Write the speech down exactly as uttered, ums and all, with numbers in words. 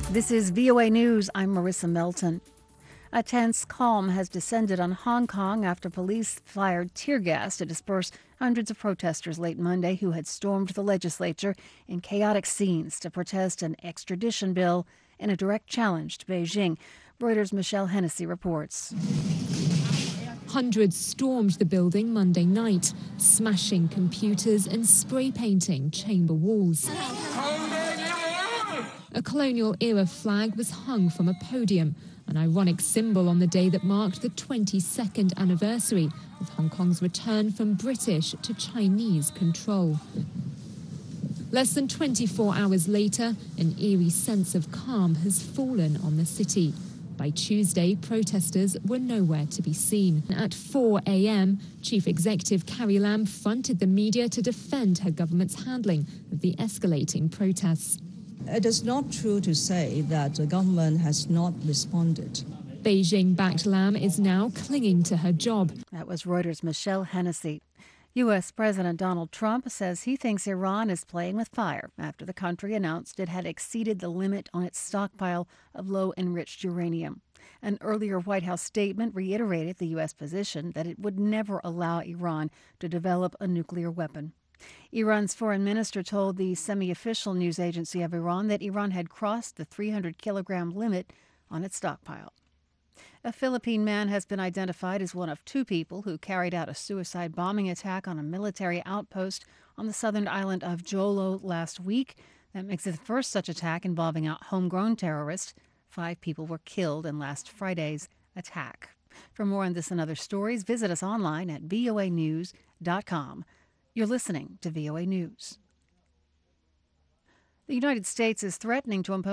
This is V O A News. I'm Marissa Melton. A tense calm has descended on Hong Kong after police fired tear gas to disperse hundreds of protesters late Monday who had stormed the legislature in chaotic scenes to protest an extradition bill in a direct challenge to Beijing. Reuters' Michelle Hennessy reports. Hundreds stormed the building Monday night, smashing computers and spray painting chamber walls. A colonial-era flag was hung from a podium, an ironic symbol on the day that marked the twenty-second anniversary of Hong Kong's return from British to Chinese control. Less than twenty-four hours later, an eerie sense of calm has fallen on the city. By Tuesday, protesters were nowhere to be seen. At four a m, Chief Executive Carrie Lam fronted the media to defend her government's handling of the escalating protests. It is not true to say that the government has not responded. Beijing-backed Lam is now clinging to her job. That was Reuters' Michelle Hennessy. U S. President Donald Trump says he thinks Iran is playing with fire after the country announced it had exceeded the limit on its stockpile of low-enriched uranium. An earlier White House statement reiterated the U S position that it would never allow Iran to develop a nuclear weapon. Iran's foreign minister told the semi-official news agency of Iran that Iran had crossed the three hundred kilogram limit on its stockpile. A Philippine man has been identified as one of two people who carried out a suicide bombing attack on a military outpost on the southern island of Jolo last week. That makes it the first such attack involving a homegrown terrorist. Five people were killed in last Friday's attack. For more on this and other stories, visit us online at V O A news dot com. You're listening to V O A News. The United States is threatening to impose